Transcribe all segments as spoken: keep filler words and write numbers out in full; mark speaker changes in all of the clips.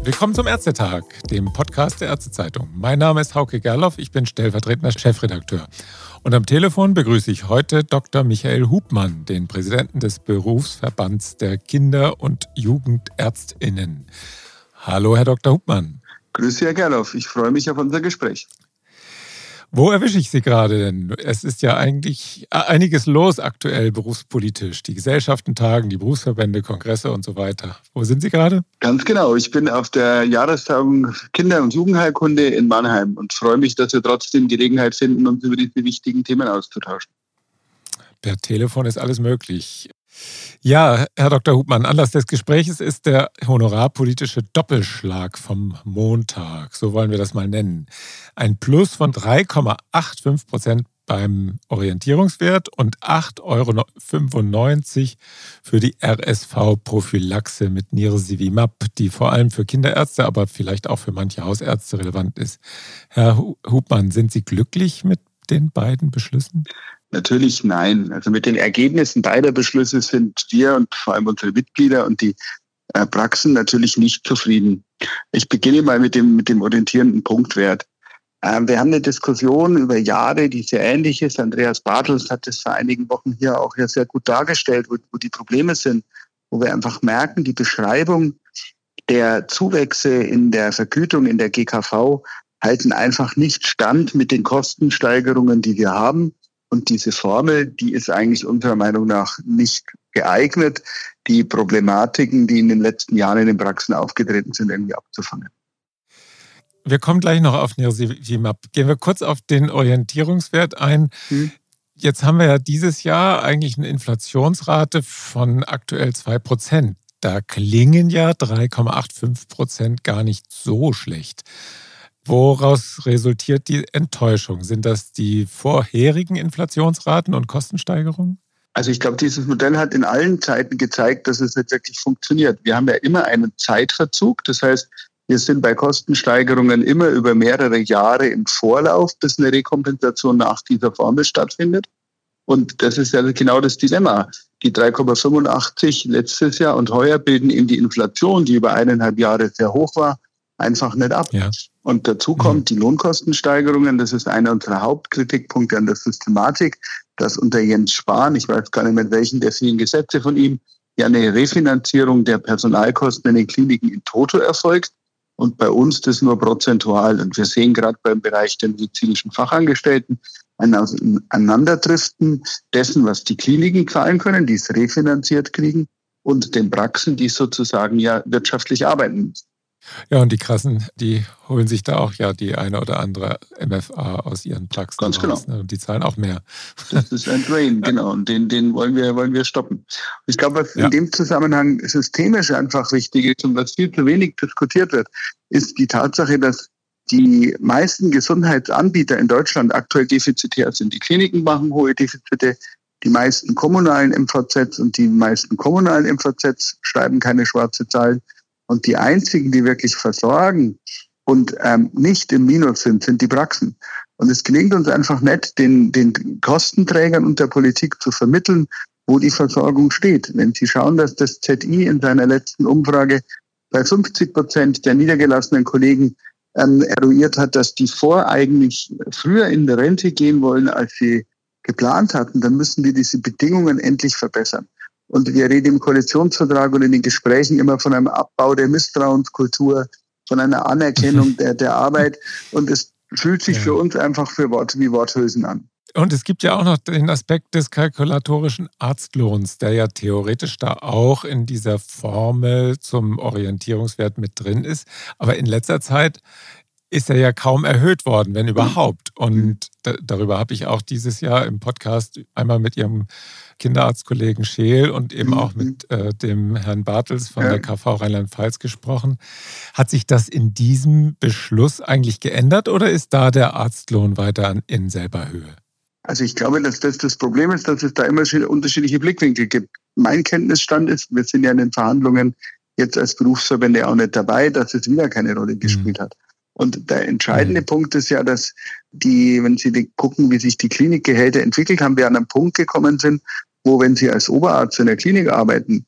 Speaker 1: Willkommen zum Ärztetag, dem Podcast der Ärztezeitung. Mein Name ist Hauke Gerloff, ich bin stellvertretender Chefredakteur. Und am Telefon begrüße ich heute Doktor Michael Hubmann, den Präsidenten des Berufsverbands der Kinder- und JugendärztInnen. Hallo, Herr Doktor Hubmann.
Speaker 2: Grüß Sie, Herr Gerloff. Ich freue mich auf unser Gespräch.
Speaker 1: Wo erwische ich Sie gerade denn? Es ist ja eigentlich einiges los aktuell berufspolitisch. Die Gesellschaften tagen, die Berufsverbände, Kongresse und so weiter. Wo sind Sie gerade?
Speaker 2: Ganz genau. Ich bin auf der Jahrestagung Kinder- und Jugendheilkunde in Mannheim und freue mich, dass wir trotzdem Gelegenheit finden, uns über diese wichtigen Themen auszutauschen.
Speaker 1: Per Telefon ist alles möglich. Ja, Herr Doktor Hubmann, Anlass des Gesprächs ist der honorarpolitische Doppelschlag vom Montag. So wollen wir das mal nennen. Ein Plus von drei Komma fünfundachtzig Prozent beim Orientierungswert und acht Komma fünfundneunzig Euro für die R S V-Prophylaxe mit Nirsevimab, die vor allem für Kinderärzte, aber vielleicht auch für manche Hausärzte relevant ist. Herr Hubmann, sind Sie glücklich mit den beiden Beschlüssen?
Speaker 2: Natürlich nein. Also mit den Ergebnissen beider Beschlüsse sind wir und vor allem unsere Mitglieder und die äh, Praxen natürlich nicht zufrieden. Ich beginne mal mit dem, mit dem orientierenden Punktwert. Ähm, wir haben eine Diskussion über Jahre, die sehr ähnlich ist. Andreas Bartels hat das vor einigen Wochen hier auch ja sehr gut dargestellt, wo, wo die Probleme sind, wo wir einfach merken, die Beschreibung der Zuwächse in der Vergütung in der G K V halten einfach nicht stand mit den Kostensteigerungen, die wir haben. Und diese Formel, die ist eigentlich unserer Meinung nach nicht geeignet, die Problematiken, die in den letzten Jahren in den Praxen aufgetreten sind, irgendwie abzufangen.
Speaker 1: Wir kommen gleich noch auf Nirsevimab. Gehen wir kurz auf den Orientierungswert ein. Hm. Jetzt haben wir ja dieses Jahr eigentlich eine Inflationsrate von aktuell zwei Prozent. Da klingen ja drei Komma fünfundachtzig Prozent gar nicht so schlecht. Woraus resultiert die Enttäuschung? Sind das die vorherigen Inflationsraten und Kostensteigerungen?
Speaker 2: Also ich glaube, dieses Modell hat in allen Zeiten gezeigt, dass es nicht wirklich funktioniert. Wir haben ja immer einen Zeitverzug. Das heißt, wir sind bei Kostensteigerungen immer über mehrere Jahre im Vorlauf, bis eine Rekompensation nach dieser Formel stattfindet. Und das ist ja genau das Dilemma. Die drei Komma fünfundachtzig letztes Jahr und heuer bilden eben die Inflation, die über eineinhalb Jahre sehr hoch war, einfach nicht ab. Ja. Und dazu kommt die Lohnkostensteigerungen. Das ist einer unserer Hauptkritikpunkte an der Systematik, dass unter Jens Spahn, ich weiß gar nicht mit welchen der vielen Gesetze von ihm, ja eine Refinanzierung der Personalkosten in den Kliniken in toto erfolgt und bei uns das nur prozentual. Und wir sehen gerade beim Bereich der medizinischen Fachangestellten ein Auseinanderdriften dessen, was die Kliniken zahlen können, die es refinanziert kriegen, und den Praxen, die sozusagen ja wirtschaftlich arbeiten müssen.
Speaker 1: Ja, und die Krassen, die holen sich da auch ja die eine oder andere M F A aus ihren Praxen.
Speaker 2: Ganz
Speaker 1: raus,
Speaker 2: genau.
Speaker 1: Ne? Und die zahlen auch mehr.
Speaker 2: Das ist ein Drain, genau. Und den, den wollen wir, wollen wir stoppen. Ich glaube, was ja. in dem Zusammenhang systemisch einfach wichtig ist und was viel zu wenig diskutiert wird, ist die Tatsache, dass die meisten Gesundheitsanbieter in Deutschland aktuell defizitär sind. Die Kliniken machen hohe Defizite. Die meisten kommunalen M V Zs und die meisten kommunalen M V Zs schreiben keine schwarze Zahlen. Und die einzigen, die wirklich versorgen und ähm, nicht im Minus sind, sind die Praxen. Und es gelingt uns einfach nicht, den, den Kostenträgern und der Politik zu vermitteln, wo die Versorgung steht. Wenn Sie schauen, dass das Z I in seiner letzten Umfrage bei fünfzig Prozent der niedergelassenen Kollegen ähm, eruiert hat, dass die vor eigentlich früher in die Rente gehen wollen, als sie geplant hatten, dann müssen wir diese Bedingungen endlich verbessern. Und wir reden im Koalitionsvertrag und in den Gesprächen immer von einem Abbau der Misstrauenskultur, von einer Anerkennung der, der Arbeit. Und es fühlt sich ja. für uns einfach für Worte wie Worthülsen an.
Speaker 1: Und es gibt ja auch noch den Aspekt des kalkulatorischen Arztlohns, der ja theoretisch da auch in dieser Formel zum Orientierungswert mit drin ist. Aber in letzter Zeit ist er ja kaum erhöht worden, wenn überhaupt. Und da, darüber habe ich auch dieses Jahr im Podcast einmal mit Ihrem Kinderarztkollegen Scheel und eben auch mit äh, dem Herrn Bartels von ja. der K V Rheinland-Pfalz gesprochen. Hat sich das in diesem Beschluss eigentlich geändert oder ist da der Arztlohn weiter in selber Höhe?
Speaker 2: Also ich glaube, dass das das Problem ist, dass es da immer unterschiedliche Blickwinkel gibt. Mein Kenntnisstand ist, wir sind ja in den Verhandlungen jetzt als Berufsverbände auch nicht dabei, dass es wieder keine Rolle gespielt mhm. hat. Und der entscheidende mhm. Punkt ist ja, dass die, wenn Sie gucken, wie sich die Klinikgehälter entwickelt haben, wir an einen Punkt gekommen sind, wo, wenn Sie als Oberarzt in der Klinik arbeiten,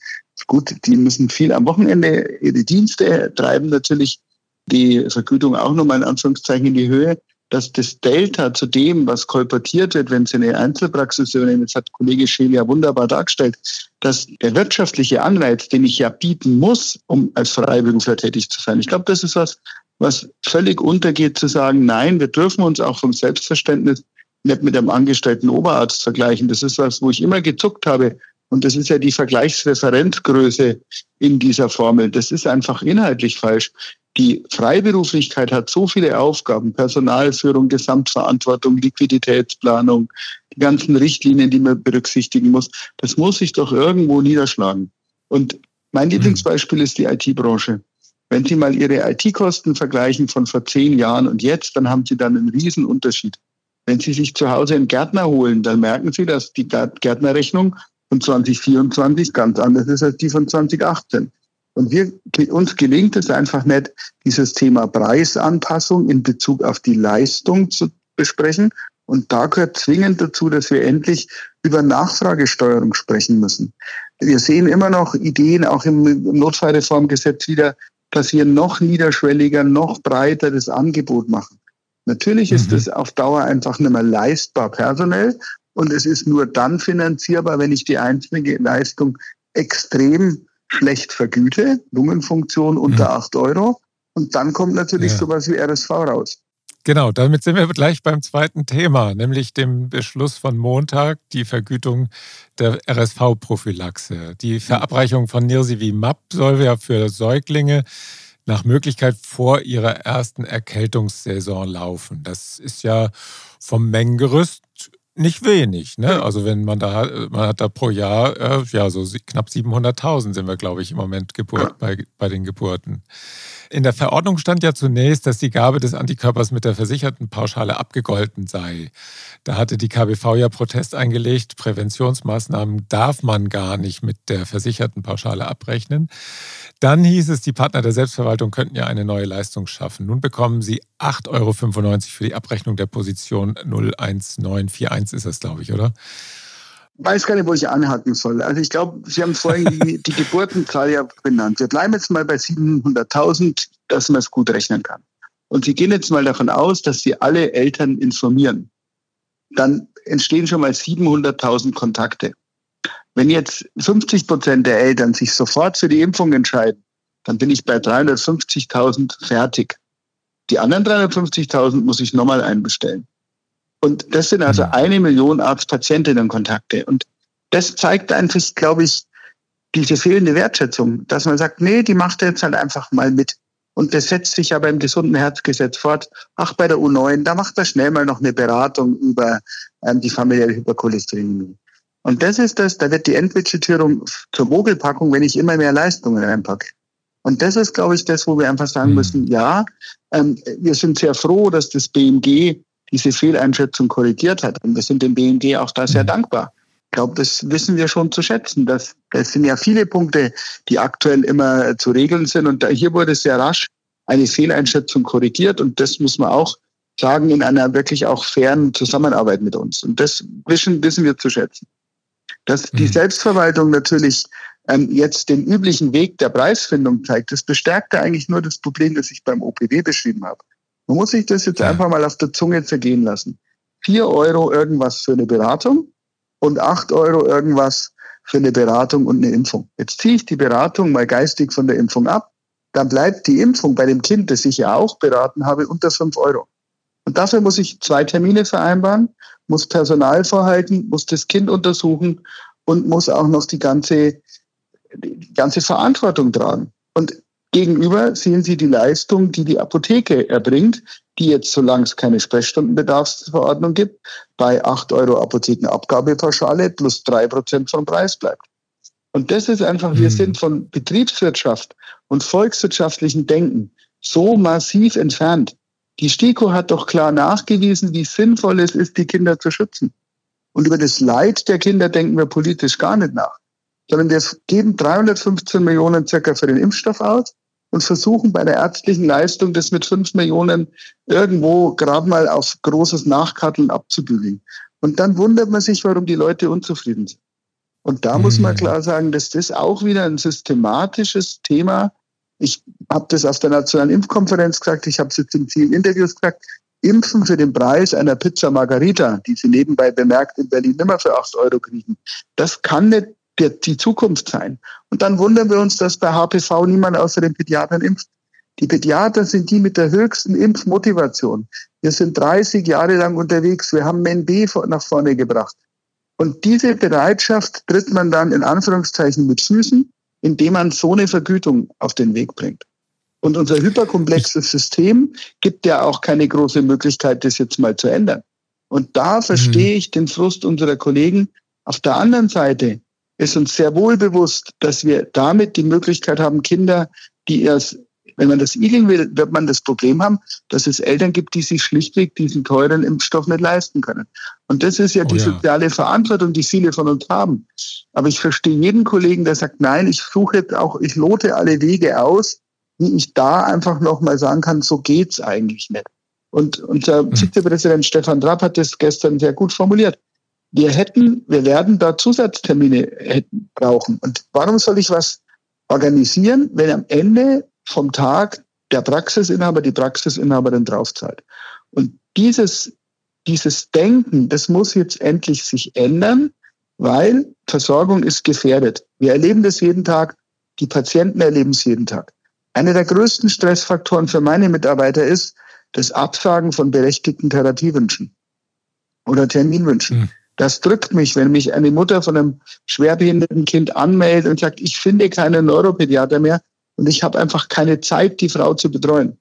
Speaker 2: Gut, die müssen viel am Wochenende ihre Dienste treiben, natürlich die Vergütung auch nochmal in Anführungszeichen in die Höhe, dass das Delta zu dem, was kolportiert wird, wenn Sie eine Einzelpraxis übernehmen, das hat Kollege Scheel ja wunderbar dargestellt, dass der wirtschaftliche Anreiz, den ich ja bieten muss, um als Freiberufler tätig zu sein. Ich glaube, das ist was, was völlig untergeht, zu sagen, nein, wir dürfen uns auch vom Selbstverständnis nicht mit einem angestellten Oberarzt vergleichen. Das ist was, wo ich immer gezuckt habe. Und das ist ja die Vergleichsreferenzgröße in dieser Formel. Das ist einfach inhaltlich falsch. Die Freiberuflichkeit hat so viele Aufgaben, Personalführung, Gesamtverantwortung, Liquiditätsplanung, die ganzen Richtlinien, die man berücksichtigen muss. Das muss sich doch irgendwo niederschlagen. Und mein Lieblingsbeispiel ist die I T-Branche. Wenn Sie mal Ihre I T-Kosten vergleichen von vor zehn Jahren und jetzt, dann haben Sie dann einen riesen Unterschied. Wenn Sie sich zu Hause einen Gärtner holen, dann merken Sie, dass die Gärtnerrechnung von zwanzig vierundzwanzig ganz anders ist als die von zwanzig achtzehn. Und wir, uns gelingt es einfach nicht, dieses Thema Preisanpassung in Bezug auf die Leistung zu besprechen. Und da gehört zwingend dazu, dass wir endlich über Nachfragesteuerung sprechen müssen. Wir sehen immer noch Ideen, auch im Notfallreformgesetz wieder, dass wir noch niederschwelliger, noch breiter das Angebot machen. Natürlich ist es mhm. auf Dauer einfach nicht mehr leistbar personell. Und es ist nur dann finanzierbar, wenn ich die einzelne Leistung extrem schlecht vergüte, Lungenfunktion unter mhm. acht Euro. Und dann kommt natürlich ja. sowas wie R S V raus.
Speaker 1: Genau, damit sind wir gleich beim zweiten Thema, nämlich dem Beschluss von Montag, die Vergütung der R S V-Prophylaxe. Die Verabreichung von Nirsevimab soll ja für Säuglinge nach Möglichkeit vor ihrer ersten Erkältungssaison laufen. Das ist ja vom Mengengerüst nicht wenig, ne? Also wenn man da, man hat da pro Jahr, äh, ja, so knapp siebenhunderttausend sind wir, glaube ich, im Moment Geburt, bei, bei den Geburten. In der Verordnung stand ja zunächst, dass die Gabe des Antikörpers mit der Versichertenpauschale abgegolten sei. Da hatte die K B V ja Protest eingelegt, Präventionsmaßnahmen darf man gar nicht mit der Versichertenpauschale abrechnen. Dann hieß es, die Partner der Selbstverwaltung könnten ja eine neue Leistung schaffen. Nun bekommen sie acht Euro fünfundneunzig für die Abrechnung der Position null eins neun vier eins ist das, glaube ich, oder?
Speaker 2: Ich weiß gar nicht, wo ich anhaken soll. Also ich glaube, Sie haben vorhin die, die Geburtenzahl ja benannt. Wir bleiben jetzt mal bei siebenhunderttausend, dass man es gut rechnen kann. Und Sie gehen jetzt mal davon aus, dass Sie alle Eltern informieren. Dann entstehen schon mal siebenhunderttausend Kontakte. Wenn jetzt fünfzig Prozent der Eltern sich sofort für die Impfung entscheiden, dann bin ich bei dreihundertfünfzigtausend fertig. Die anderen dreihundertfünfzigtausend muss ich nochmal einbestellen. Und das sind also eine Million Arzt-Patientinnen-Kontakte. Und das zeigt einfach, glaube ich, diese fehlende Wertschätzung, dass man sagt, nee, die macht er jetzt halt einfach mal mit. Und das setzt sich ja beim gesunden Herzgesetz fort. Ach, bei der U neun, da macht er schnell mal noch eine Beratung über ähm, die familiäre Hypercholesterinämie. Und das ist das, da wird die Endbudgetierung zur Mogelpackung, wenn ich immer mehr Leistungen reinpacke. Und das ist, glaube ich, das, wo wir einfach sagen müssen, ja, ähm, wir sind sehr froh, dass das B M G diese Fehleinschätzung korrigiert hat. Und wir sind dem B M G auch da sehr dankbar. Ich glaube, das wissen wir schon zu schätzen. Das, das sind ja viele Punkte, die aktuell immer zu regeln sind. Und da, hier wurde sehr rasch eine Fehleinschätzung korrigiert. Und das muss man auch sagen, in einer wirklich auch fairen Zusammenarbeit mit uns. Und das wissen, wissen wir zu schätzen. Dass die Selbstverwaltung natürlich ähm, jetzt den üblichen Weg der Preisfindung zeigt, das bestärkt ja eigentlich nur das Problem, das ich beim O P W beschrieben habe. Man muss sich das jetzt ja. einfach mal auf der Zunge zergehen lassen. Vier Euro irgendwas für eine Beratung und acht Euro irgendwas für eine Beratung und eine Impfung. Jetzt ziehe ich die Beratung mal geistig von der Impfung ab. Dann bleibt die Impfung bei dem Kind, das ich ja auch beraten habe, unter fünf Euro. Und dafür muss ich zwei Termine vereinbaren, muss Personal vorhalten, muss das Kind untersuchen und muss auch noch die ganze, die ganze Verantwortung tragen. Und gegenüber sehen Sie die Leistung, die die Apotheke erbringt, die jetzt, solange es keine Sprechstundenbedarfsverordnung gibt, bei acht Euro Apothekenabgabepauschale plus drei Prozent vom Preis bleibt. Und das ist einfach, wir sind von Betriebswirtschaft und volkswirtschaftlichem Denken so massiv entfernt. Die STIKO hat doch klar nachgewiesen, wie sinnvoll es ist, die Kinder zu schützen. Und über das Leid der Kinder denken wir politisch gar nicht nach. Sondern wir geben dreihundertfünfzehn Millionen circa für den Impfstoff aus und versuchen bei der ärztlichen Leistung das mit fünf Millionen irgendwo gerade mal auf großes Nachkarteln abzubügeln. Und dann wundert man sich, warum die Leute unzufrieden sind. Und da muss man klar sagen, dass das auch wieder ein systematisches Thema. Ich habe das auf der Nationalen Impfkonferenz gesagt, ich habe es jetzt in vielen Interviews gesagt, Impfen für den Preis einer Pizza Margarita, die Sie nebenbei bemerkt in Berlin immer für acht Euro kriegen, das kann nicht die Zukunft sein. Und dann wundern wir uns, dass bei H P V niemand außer den Pädiatern impft. Die Pädiater sind die mit der höchsten Impfmotivation. Wir sind dreißig Jahre lang unterwegs, wir haben M B nach vorne gebracht. Und diese Bereitschaft tritt man dann in Anführungszeichen mit Füßen, indem man so eine Vergütung auf den Weg bringt. Und unser hyperkomplexes System gibt ja auch keine große Möglichkeit, das jetzt mal zu ändern. Und da verstehe ich den Frust unserer Kollegen. Auf der anderen Seite ist uns sehr wohl bewusst, dass wir damit die Möglichkeit haben, Kinder, die erst, wenn man das igeln will, wird man das Problem haben, dass es Eltern gibt, die sich schlichtweg diesen teuren Impfstoff nicht leisten können. Und das ist ja die oh ja. soziale Verantwortung, die viele von uns haben. Aber ich verstehe jeden Kollegen, der sagt, nein, ich suche jetzt auch, ich lote alle Wege aus, wie ich da einfach nochmal sagen kann, so geht's eigentlich nicht. Und unser Vizepräsident Stefan Trapp hat das gestern sehr gut formuliert. Wir hätten, wir werden da Zusatztermine hätten, brauchen. Und warum soll ich was organisieren, wenn am Ende vom Tag der Praxisinhaber, die Praxisinhaberin draufzahlt? Und dieses, dieses Denken, das muss jetzt endlich sich ändern, weil Versorgung ist gefährdet. Wir erleben das jeden Tag, die Patienten erleben es jeden Tag. Einer der größten Stressfaktoren für meine Mitarbeiter ist das Absagen von berechtigten Therapiewünschen oder Terminwünschen. Mhm. Das drückt mich, wenn mich eine Mutter von einem schwerbehinderten Kind anmeldet und sagt, ich finde keinen Neuropädiater mehr und ich habe einfach keine Zeit, die Frau zu betreuen.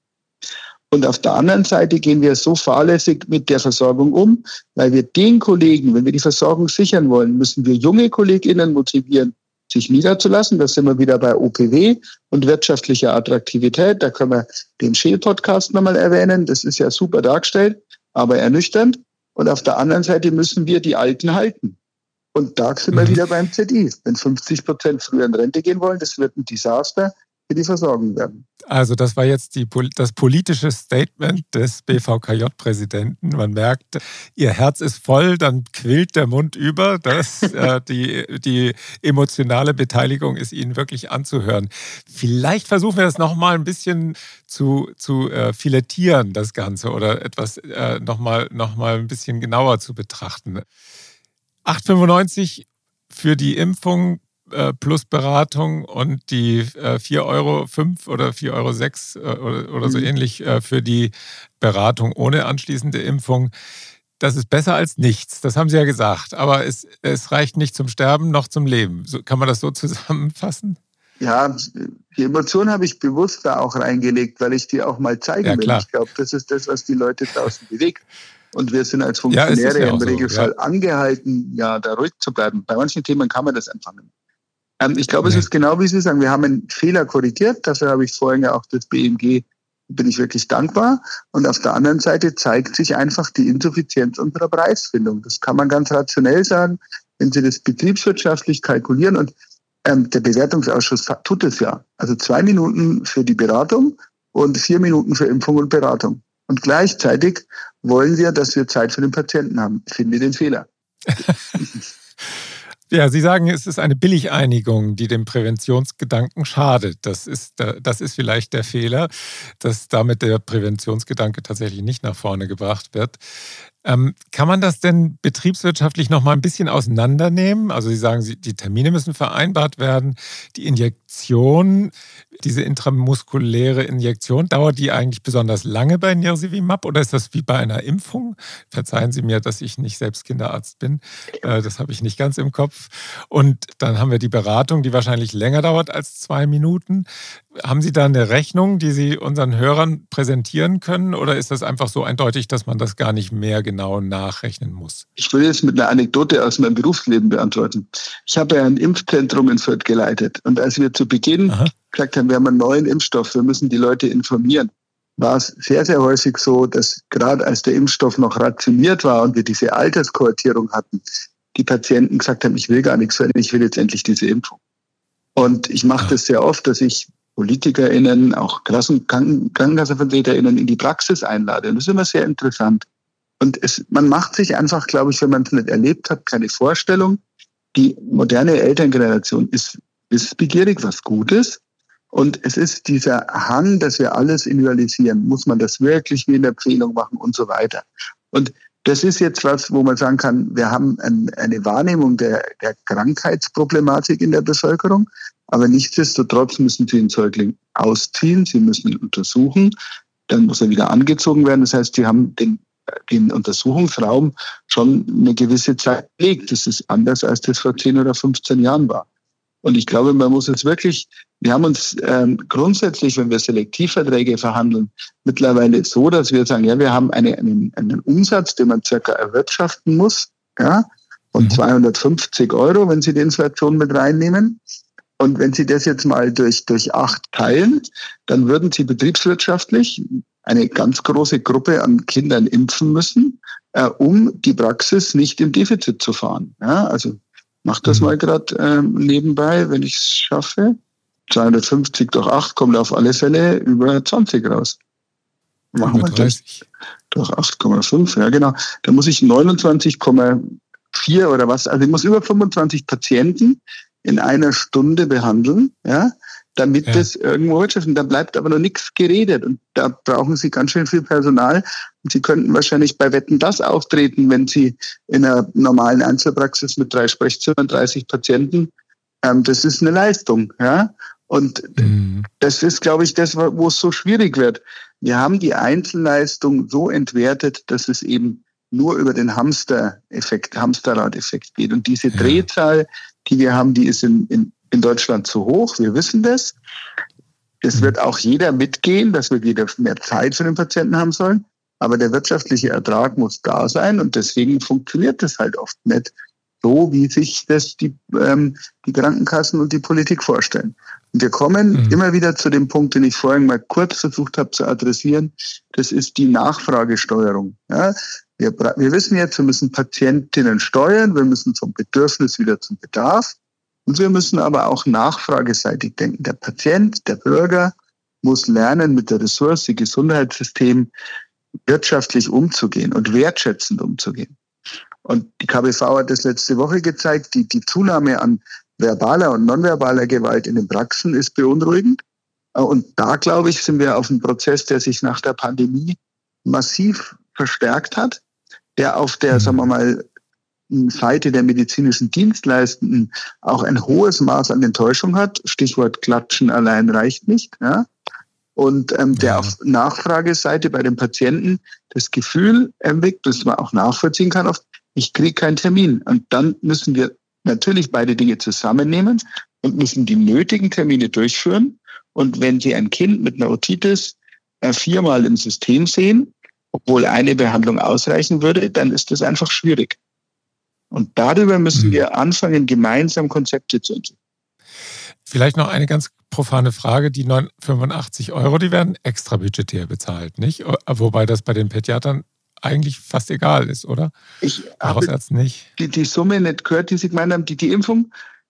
Speaker 2: Und auf der anderen Seite gehen wir so fahrlässig mit der Versorgung um, weil wir den Kollegen, wenn wir die Versorgung sichern wollen, müssen wir junge KollegInnen motivieren, sich niederzulassen. Da sind wir wieder bei O P W und wirtschaftlicher Attraktivität. Da können wir den Scheel-Podcast nochmal erwähnen. Das ist ja super dargestellt, aber ernüchternd. Und auf der anderen Seite müssen wir die Alten halten. Und da sind wir wieder beim Z I. Wenn fünfzig Prozent früher in Rente gehen wollen, das wird ein Desaster für die Versorgung werden.
Speaker 1: Also das war jetzt die, das politische Statement des B V K J-Präsidenten. Man merkt, Ihr Herz ist voll, dann quillt der Mund über. Das, äh, die, die emotionale Beteiligung ist Ihnen wirklich anzuhören. Vielleicht versuchen wir das nochmal ein bisschen zu, zu äh, filettieren, das Ganze, oder etwas äh, nochmal noch mal ein bisschen genauer zu betrachten. acht Euro fünfundneunzig für die Impfung plus Beratung und die vier Euro fünf oder vier Euro sechs oder, oder so ähnlich für die Beratung ohne anschließende Impfung. Das ist besser als nichts, das haben Sie ja gesagt. Aber es, es reicht nicht zum Sterben noch zum Leben. So, kann man das so zusammenfassen?
Speaker 2: Ja, die Emotion habe ich bewusst da auch reingelegt, weil ich die auch mal zeigen ja, will. Klar. Ich glaube, das ist das, was die Leute draußen bewegt. Und wir sind als Funktionäre ja, ja im Regelfall so, ja. angehalten, ja, da ruhig zu bleiben. Bei manchen Themen kann man das einfach nicht. Ähm, ich glaube, nee. es ist genau wie Sie sagen, wir haben einen Fehler korrigiert. Dafür habe ich vorhin ja auch das B M G, bin ich wirklich dankbar. Und auf der anderen Seite zeigt sich einfach die Insuffizienz unserer Preisfindung. Das kann man ganz rationell sagen, wenn Sie das betriebswirtschaftlich kalkulieren. Und ähm, der Bewertungsausschuss tut es ja. Also zwei Minuten für die Beratung und vier Minuten für Impfung und Beratung. Und gleichzeitig wollen wir, dass wir Zeit für den Patienten haben. Ich finde den Fehler.
Speaker 1: Ja, Sie sagen, es ist eine Billigeinigung, die dem Präventionsgedanken schadet. Das ist, das ist vielleicht der Fehler, dass damit der Präventionsgedanke tatsächlich nicht nach vorne gebracht wird. Ähm, kann man das denn betriebswirtschaftlich noch mal ein bisschen auseinandernehmen? Also Sie sagen, die Termine müssen vereinbart werden. Die Injektion, diese intramuskuläre Injektion, dauert die eigentlich besonders lange bei Nirsevimab oder ist das wie bei einer Impfung? Verzeihen Sie mir, dass ich nicht selbst Kinderarzt bin. Äh, das habe ich nicht ganz im Kopf. Und dann haben wir die Beratung, die wahrscheinlich länger dauert als zwei Minuten. Haben Sie da eine Rechnung, die Sie unseren Hörern präsentieren können? Oder ist das einfach so eindeutig, dass man das gar nicht mehr genau nachrechnen muss?
Speaker 2: Ich will jetzt mit einer Anekdote aus meinem Berufsleben beantworten. Ich habe ja ein Impfzentrum in Fürth geleitet. Und als wir zu Beginn Aha. gesagt haben, wir haben einen neuen Impfstoff, wir müssen die Leute informieren, war es sehr, sehr häufig so, dass gerade als der Impfstoff noch rationiert war und wir diese Alterskohortierung hatten, die Patienten gesagt haben, ich will gar nichts verändern, ich will jetzt endlich diese Impfung. Und ich mache das sehr oft, dass ich PolitikerInnen, auch KrankenkassenvertreterInnen in die Praxis einlade. Und das ist immer sehr interessant. Und es, man macht sich einfach, glaube ich, wenn man es nicht erlebt hat, keine Vorstellung, die moderne Elterngeneration ist wissbegierig, was gut ist. Und es ist dieser Hang, dass wir alles individualisieren. Muss man das wirklich wie in der Empfehlung machen und so weiter. Und das ist jetzt was, wo man sagen kann, wir haben ein, eine Wahrnehmung der, der Krankheitsproblematik in der Bevölkerung. Aber nichtsdestotrotz müssen Sie den Säugling ausziehen. Sie müssen ihn untersuchen. Dann muss er wieder angezogen werden. Das heißt, Sie haben den, den Untersuchungsraum schon eine gewisse Zeit gelegt. Das ist anders, als das vor zehn oder fünfzehn Jahren war. Und ich glaube, man muss es wirklich, wir haben uns ähm, grundsätzlich, wenn wir Selektivverträge verhandeln, mittlerweile so, dass wir sagen, ja, wir haben eine, einen, einen Umsatz, den man circa erwirtschaften muss, ja, von mhm. zweihundertfünfzig Euro, wenn Sie die Inflation mit reinnehmen. Und wenn Sie das jetzt mal durch, durch acht teilen, dann würden Sie betriebswirtschaftlich eine ganz große Gruppe an Kindern impfen müssen, äh, um die Praxis nicht im Defizit zu fahren. Ja, also mach das mal gerade ähm, nebenbei, wenn ich es schaffe. zweihundertfünfzig durch acht kommt auf alle Fälle über zwanzig raus. Machen wir das durch acht Komma fünf, ja genau. Da muss ich neunundzwanzig Komma vier oder was, also ich muss über fünfundzwanzig Patienten in einer Stunde behandeln, ja, damit ja. das irgendwo wirtschaften. Da bleibt aber noch nichts geredet und da brauchen Sie ganz schön viel Personal. Und Sie könnten wahrscheinlich bei Wetten das auftreten, wenn Sie in einer normalen Einzelpraxis mit drei Sprechzimmern, dreißig Patienten, ähm, das ist eine Leistung, ja. Und mhm. das ist, glaube ich, das, wo es so schwierig wird. Wir haben die Einzelleistung so entwertet, dass es eben nur über den Hamster-Effekt, Hamsterrad-Effekt geht. Und diese ja. Drehzahl, die wir haben, die ist in, in, in Deutschland zu hoch. Wir wissen das. Es wird auch jeder mitgehen, dass wir wieder mehr Zeit für den Patienten haben sollen. Aber der wirtschaftliche Ertrag muss da sein. Und deswegen funktioniert das halt oft nicht so, wie sich das die, ähm, die Krankenkassen und die Politik vorstellen. Und wir kommen mhm. immer wieder zu dem Punkt, den ich vorhin mal kurz versucht habe zu adressieren. Das ist die Nachfragesteuerung. Ja, wir, wir wissen jetzt, wir müssen Patientinnen steuern. Wir müssen vom Bedürfnis wieder zum Bedarf. Und wir müssen aber auch nachfrageseitig denken. Der Patient, der Bürger muss lernen, mit der Ressource Gesundheitssystem wirtschaftlich umzugehen und wertschätzend umzugehen. Und die K B V hat das letzte Woche gezeigt, die, die Zunahme an verbaler und nonverbaler Gewalt in den Praxen ist beunruhigend. Und da, glaube ich, sind wir auf einem Prozess, der sich nach der Pandemie massiv verstärkt hat, der auf der, sagen wir mal, Seite der medizinischen Dienstleistenden auch ein hohes Maß an Enttäuschung hat. Stichwort Klatschen allein reicht nicht. Ja? Und ähm, der ja. auf Nachfrageseite bei den Patienten das Gefühl erweckt, das man auch nachvollziehen kann, oft, ich kriege keinen Termin. Und dann müssen wir natürlich beide Dinge zusammennehmen und müssen die nötigen Termine durchführen. Und wenn Sie ein Kind mit einer Otitis äh, viermal im System sehen, obwohl eine Behandlung ausreichen würde, dann ist das einfach schwierig. Und darüber müssen wir anfangen, gemeinsam Konzepte zu entwickeln.
Speaker 1: Vielleicht noch eine ganz profane Frage. Die neunhundertfünfundachtzig Euro, die werden extra budgetär bezahlt, nicht? Wobei das bei den Pädiatern eigentlich fast egal ist, oder?
Speaker 2: Ich habe
Speaker 1: nicht.
Speaker 2: Die, die Summe nicht gehört, die Sie gemeint haben, die, die Impfung?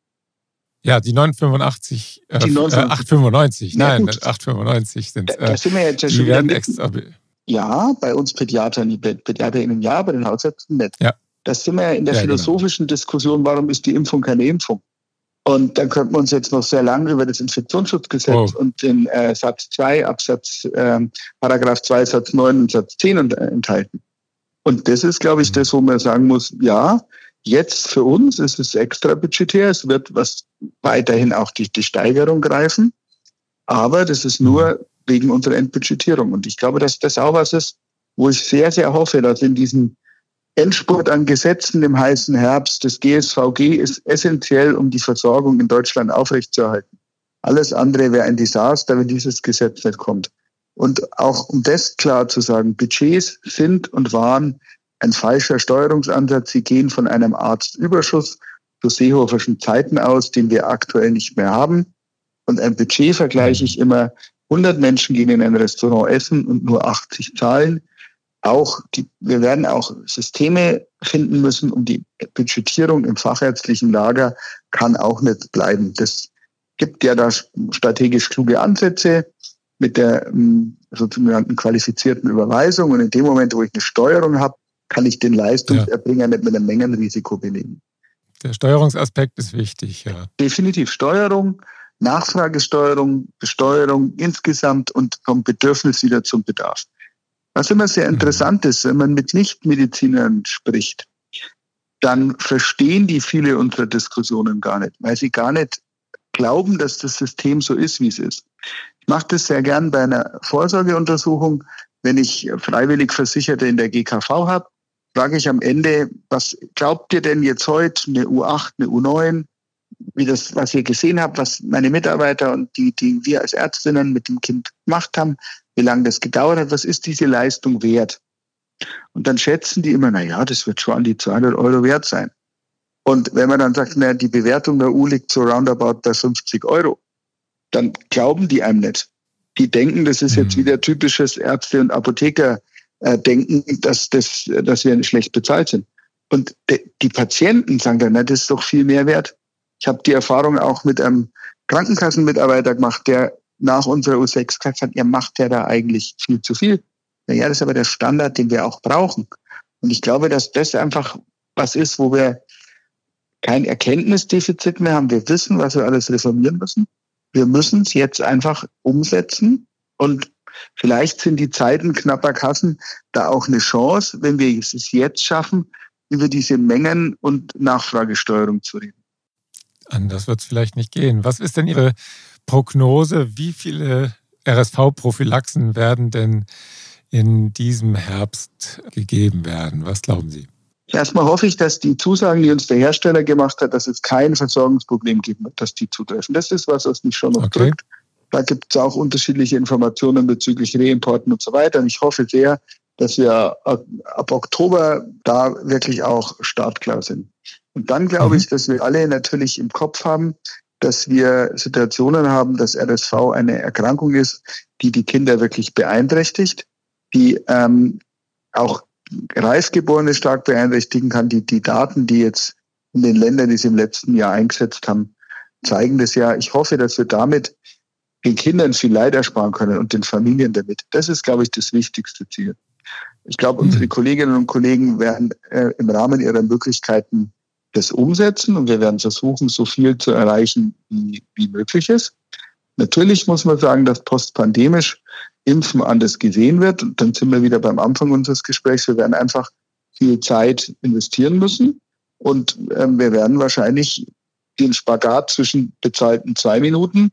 Speaker 1: Ja, die neunhundertfünfundachtzig, äh,
Speaker 2: die
Speaker 1: äh, achthundertfünfundneunzig,
Speaker 2: ja,
Speaker 1: nein, achthundertfünfundneunzig sind
Speaker 2: äh, da sind wir jetzt ja
Speaker 1: die
Speaker 2: schon
Speaker 1: werden
Speaker 2: mit,
Speaker 1: extra.
Speaker 2: Ja, bei uns Pädiatern, PädiaterInnen ja, bei den Hausärzten nicht.
Speaker 1: Ja.
Speaker 2: Das sind wir ja in der
Speaker 1: ja,
Speaker 2: philosophischen
Speaker 1: genau.
Speaker 2: Diskussion, warum ist die Impfung keine Impfung? Und dann könnten wir uns jetzt noch sehr lange über das Infektionsschutzgesetz oh. und den äh, Satz zwei, Absatz, äh, Paragraph zwei, Satz neun und Satz zehn und, äh, enthalten. Und das ist, glaube ich, das, wo man sagen muss, ja, jetzt für uns ist es extra budgetär, es wird was weiterhin auch die, die Steigerung greifen, aber das ist nur wegen unserer Entbudgetierung. Und ich glaube, dass das auch was ist, wo ich sehr, sehr hoffe, dass in diesem Endspurt an Gesetzen im heißen Herbst des G S V G ist essentiell, um die Versorgung in Deutschland aufrechtzuerhalten. Alles andere wäre ein Desaster, wenn dieses Gesetz nicht kommt. Und auch um das klar zu sagen, Budgets sind und waren ein falscher Steuerungsansatz. Sie gehen von einem Arztüberschuss zu Seehoferschen Zeiten aus, den wir aktuell nicht mehr haben. Und ein Budget vergleiche ich immer, hundert Menschen gehen in ein Restaurant essen und nur achtzig zahlen. Auch die, wir werden auch Systeme finden müssen, um die Budgetierung im fachärztlichen Lager kann auch nicht bleiben. Das gibt ja da strategisch kluge Ansätze mit der sogenannten qualifizierten Überweisung. Und in dem Moment, wo ich eine Steuerung habe, kann ich den Leistungserbringer ja. nicht mit einem Mengenrisiko belegen.
Speaker 1: Der Steuerungsaspekt ist wichtig, ja.
Speaker 2: Definitiv Steuerung, Nachfragesteuerung, Besteuerung insgesamt und vom Bedürfnis wieder zum Bedarf. Was immer sehr interessant ist, wenn man mit Nichtmedizinern spricht, dann verstehen die viele unserer Diskussionen gar nicht, weil sie gar nicht glauben, dass das System so ist, wie es ist. Ich mache das sehr gern bei einer Vorsorgeuntersuchung. Wenn ich freiwillig Versicherte in der G K V habe, frage ich am Ende, was glaubt ihr denn jetzt heute, eine U acht, eine U neun, wie das, was ihr gesehen habt, was meine Mitarbeiter und die, die wir als Ärztinnen mit dem Kind gemacht haben, wie lange das gedauert hat, was ist diese Leistung wert? Und dann schätzen die immer, na ja, das wird schon an die zweihundert Euro wert sein. Und wenn man dann sagt, na, die Bewertung der U liegt so roundabout bei fünfzig Euro, dann glauben die einem nicht. Die denken, das ist jetzt wieder typisches Ärzte- und Apotheker-Denken, dass, das, dass wir schlecht bezahlt sind. Und de, die Patienten sagen dann, na, das ist doch viel mehr wert. Ich habe die Erfahrung auch mit einem Krankenkassenmitarbeiter gemacht, der nach unserer U sechs gesagt hat, ihr macht ja da eigentlich viel zu viel. Naja, das ist aber der Standard, den wir auch brauchen. Und ich glaube, dass das einfach was ist, wo wir kein Erkenntnisdefizit mehr haben. Wir wissen, was wir alles reformieren müssen. Wir müssen es jetzt einfach umsetzen. Und vielleicht sind die Zeiten knapper Kassen da auch eine Chance, wenn wir es jetzt schaffen, über diese Mengen- und Nachfragesteuerung zu reden.
Speaker 1: Anders wird es vielleicht nicht gehen. Was ist denn Ihre Prognose? Wie viele R S V-Prophylaxen werden denn in diesem Herbst gegeben werden? Was glauben Sie?
Speaker 2: Erstmal hoffe ich, dass die Zusagen, die uns der Hersteller gemacht hat, dass es kein Versorgungsproblem geben wird, dass die zutreffen. Das ist was, was mich schon noch okay. drückt. Da gibt es auch unterschiedliche Informationen bezüglich Reimporten und so weiter. Und ich hoffe sehr, dass wir ab Oktober da wirklich auch startklar sind. Und dann glaube mhm. ich, dass wir alle natürlich im Kopf haben, dass wir Situationen haben, dass R S V eine Erkrankung ist, die die Kinder wirklich beeinträchtigt, die ähm, auch Reifgeborene stark beeinträchtigen kann. Die, die Daten, die jetzt in den Ländern, die sie im letzten Jahr eingesetzt haben, zeigen das ja. Ich hoffe, dass wir damit den Kindern viel Leid ersparen können und den Familien damit. Das ist, glaube ich, das wichtigste Ziel. Ich glaube, mhm. unsere Kolleginnen und Kollegen werden äh, im Rahmen ihrer Möglichkeiten das umsetzen und wir werden versuchen, so viel zu erreichen, wie, wie möglich ist. Natürlich muss man sagen, dass postpandemisch Impfen anders gesehen wird. Und dann sind wir wieder beim Anfang unseres Gesprächs. Wir werden einfach viel Zeit investieren müssen. Und äh, wir werden wahrscheinlich den Spagat zwischen bezahlten zwei Minuten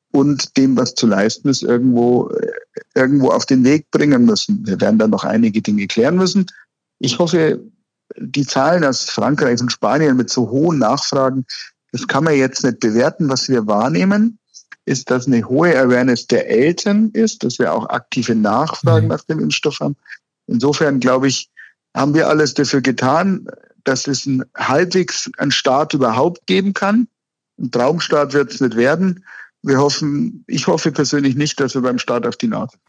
Speaker 2: und dem, was zu leisten ist, irgendwo, äh, irgendwo auf den Weg bringen müssen. Wir werden dann noch einige Dinge klären müssen. Ich hoffe, die Zahlen aus Frankreich und Spanien mit so hohen Nachfragen, das kann man jetzt nicht bewerten. Was wir wahrnehmen, ist, dass eine hohe Awareness der Eltern ist, dass wir auch aktive Nachfragen nach dem Impfstoff haben. Insofern, glaube ich, haben wir alles dafür getan, dass es ein halbwegs einen Start überhaupt geben kann. Ein Traumstart wird es nicht werden. Wir hoffen, ich hoffe persönlich nicht, dass wir beim Start auf die Nase.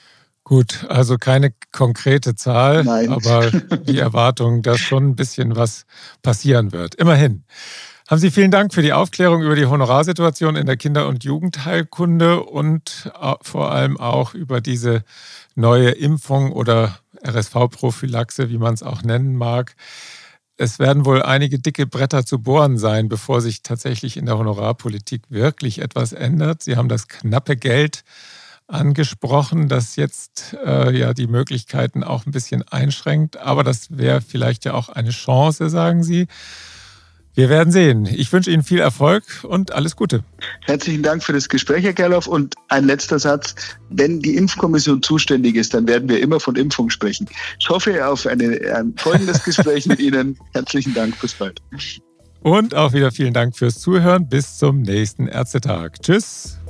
Speaker 1: Gut, also keine konkrete Zahl, Nein. aber die Erwartung, dass schon ein bisschen was passieren wird. Immerhin. Haben Sie vielen Dank für die Aufklärung über die Honorarsituation in der Kinder- und Jugendheilkunde und vor allem auch über diese neue Impfung oder R S V-Prophylaxe, wie man es auch nennen mag. Es werden wohl einige dicke Bretter zu bohren sein, bevor sich tatsächlich in der Honorarpolitik wirklich etwas ändert. Sie haben das knappe Geld angesprochen, das jetzt äh, ja die Möglichkeiten auch ein bisschen einschränkt. Aber das wäre vielleicht ja auch eine Chance, sagen Sie. Wir werden sehen. Ich wünsche Ihnen viel Erfolg und alles Gute.
Speaker 2: Herzlichen Dank für das Gespräch, Herr Gerloff. Und ein letzter Satz. Wenn die Impfkommission zuständig ist, dann werden wir immer von Impfung sprechen. Ich hoffe auf eine, ein folgendes Gespräch mit Ihnen. Herzlichen Dank. Bis bald.
Speaker 1: Und auch wieder vielen Dank fürs Zuhören. Bis zum nächsten Ärztetag. Tschüss.